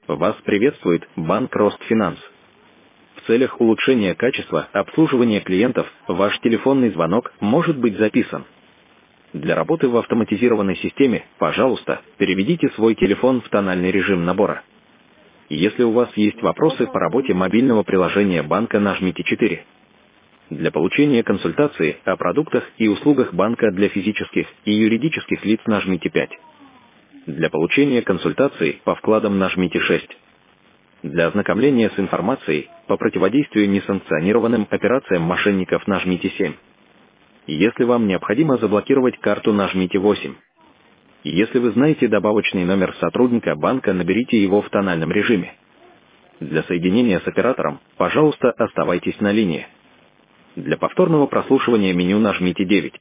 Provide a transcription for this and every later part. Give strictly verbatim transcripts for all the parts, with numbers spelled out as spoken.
Вас приветствует Банк Ростфинанс. В целях улучшения качества обслуживания клиентов ваш телефонный звонок может быть записан. Для работы в автоматизированной системе, пожалуйста, переведите свой телефон в тональный режим набора. Если у вас есть вопросы по работе мобильного приложения банка, нажмите четыре. Для получения консультации о продуктах и услугах банка для физических и юридических лиц нажмите пять. Для получения консультации по вкладам нажмите шесть. Для ознакомления с информацией по противодействию несанкционированным операциям мошенников нажмите семь. Если вам необходимо заблокировать карту, нажмите восемь. Если вы знаете добавочный номер сотрудника банка, наберите его в тональном режиме. Для соединения с оператором, пожалуйста, оставайтесь на линии. Для повторного прослушивания меню нажмите девять.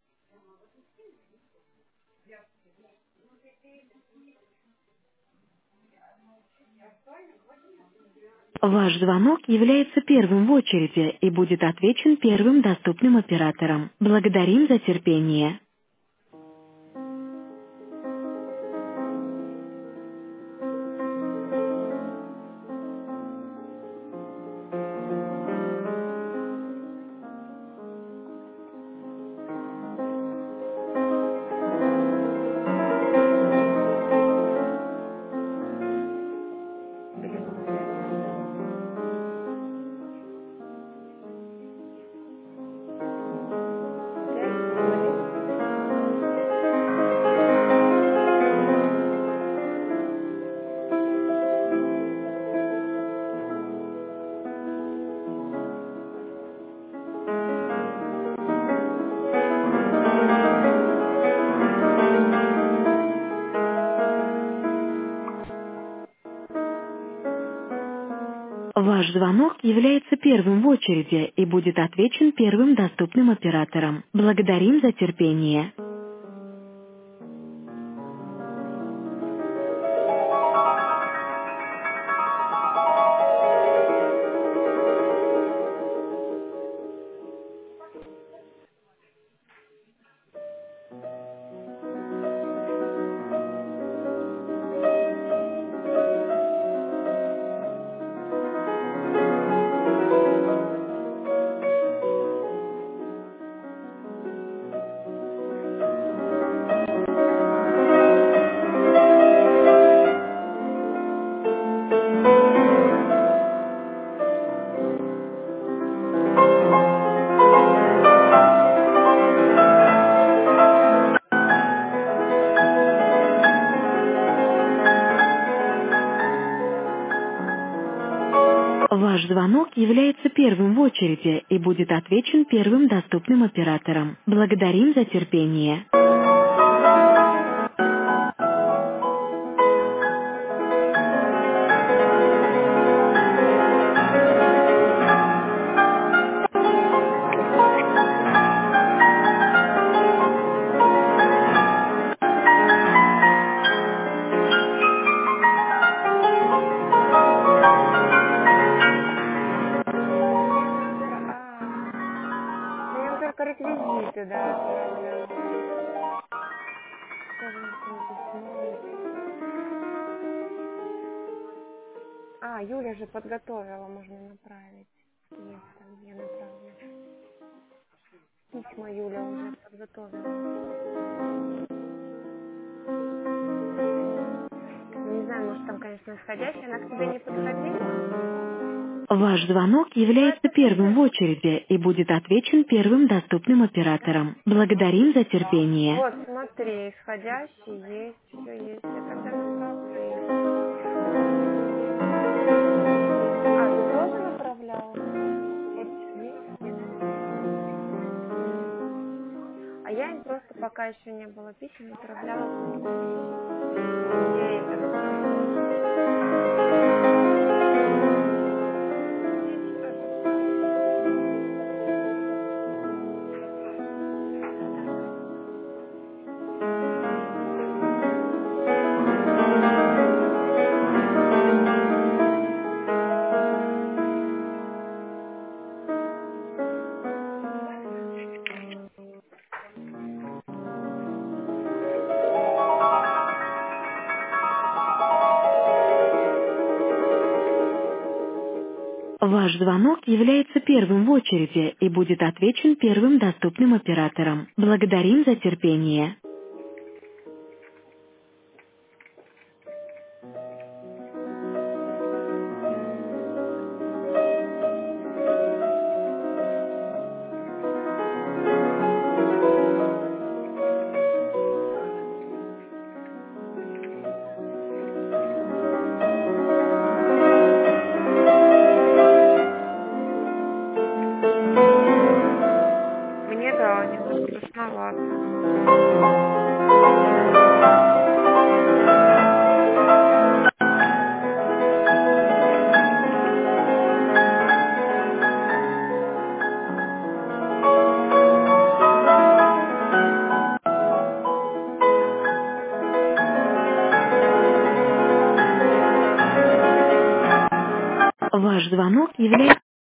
Ваш звонок является первым в очереди и будет отвечен первым доступным оператором. Благодарим за терпение. Блин, опять пропал. Опять говорит. Ваш звонок является первым в очереди и будет отвечен первым доступным оператором. Благодарим за терпение. Ваш звонок является первым в очереди и будет отвечен первым доступным оператором. Благодарим за терпение. Да я набираю. А, да я им только реквизиты, да, отправляла. Что же он там письмо? А, Юля же подготовила, можно направить. Есть там, я направлю. Письма Юля уже подготовила. Ну, не знаю, может там, конечно, исходящая. Она к тебе не подходила? Ваш звонок Ну, является это первым уже... в очереди и будет отвечен первым доступным оператором. Благодарим за терпение. Вот, смотри, исходящий есть, все есть. Я тогда направлю ей. А, ты тоже направляла? Вот есть? А я им просто, пока еще не было писем, направляла письма. Я ей так скажу. Ну, я ей тоже скажу. Ваш звонок является первым в очереди и будет отвечен первым доступным оператором. Благодарим за терпение. Мне, да, немного страшновато. Ваш звонок является